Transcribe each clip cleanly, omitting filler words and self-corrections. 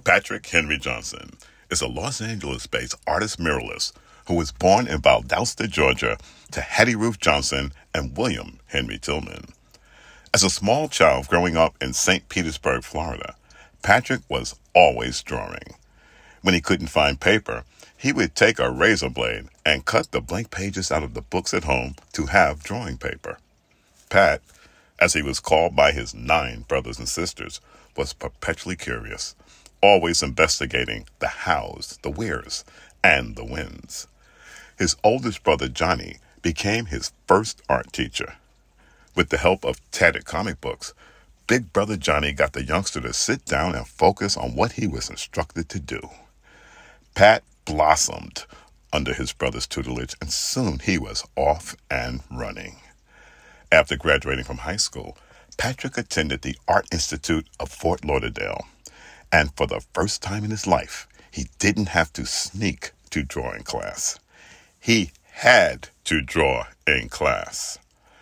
Patrick Henry Johnson is a Los Angeles-based artist muralist who was born in Valdosta, Georgia, to Hattie Ruth Johnson and William Henry Tillman. As a small child growing up in St. Petersburg, Florida, Patrick was always drawing. When he couldn't find paper, he would take a razor blade and cut the blank pages out of the books at home to have drawing paper. Pat, as he was called by his 9 brothers and sisters, was perpetually curious, always investigating the hows, the wheres, and the whens. His oldest brother, Johnny, became his first art teacher. With the help of tattered comic books, Big Brother Johnny got the youngster to sit down and focus on what he was instructed to do. Pat blossomed under his brother's tutelage, and soon he was off and running. After graduating from high school, Patrick attended the Art Institute of Fort Lauderdale, and for the first time in his life, he didn't have to sneak to drawing class. He had to draw in class.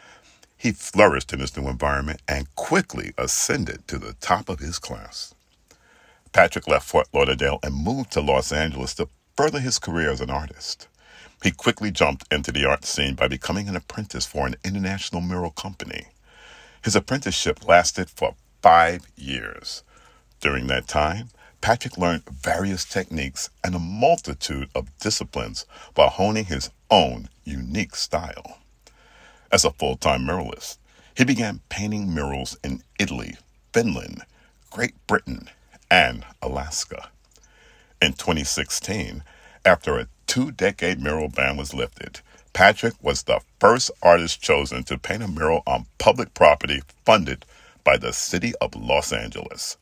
He flourished in his new environment and quickly ascended to the top of his class. Patrick left Fort Lauderdale and moved to Los Angeles to further his career as an artist. He quickly jumped into the art scene by becoming an apprentice for an international mural company. His apprenticeship lasted for 5 years. During that time, Patrick learned various techniques and a multitude of disciplines while honing his own unique style. As a full-time muralist, he began painting murals in Italy, Finland, Great Britain, and Alaska. In 2016, after a 2-decade mural ban was lifted, Patrick was the first artist chosen to paint a mural on public property funded by the city of Los Angeles.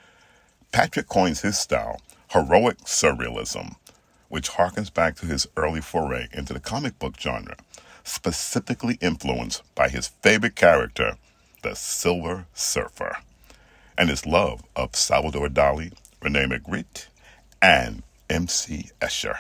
Patrick coins his style heroic surrealism, which harkens back to his early foray into the comic book genre, specifically influenced by his favorite character, the Silver Surfer, and his love of Salvador Dali, Rene Magritte, and M.C. Escher.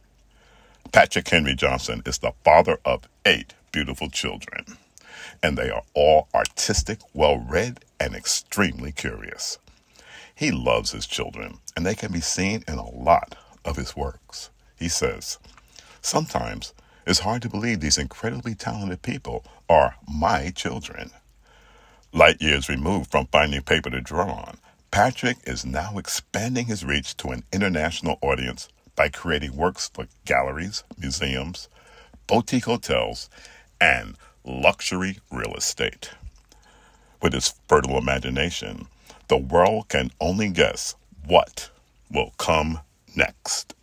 Patrick Henry Johnson is the father of 8 beautiful children, and they are all artistic, well-read, and extremely curious. He loves his children, and they can be seen in a lot of his works. He says, "Sometimes it's hard to believe these incredibly talented people are my children." Light years removed from finding paper to draw on, Patrick is now expanding his reach to an international audience by creating works for galleries, museums, boutique hotels, and luxury real estate. With his fertile imagination, the world can only guess what will come next.